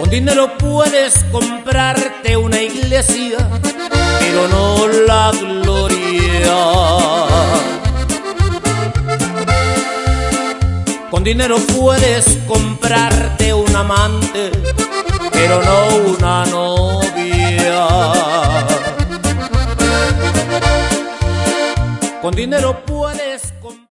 Con dinero puedes comprarte una iglesia, pero no la gloria. Con dinero puedes comprarte un amante, pero no una novia. Con dinero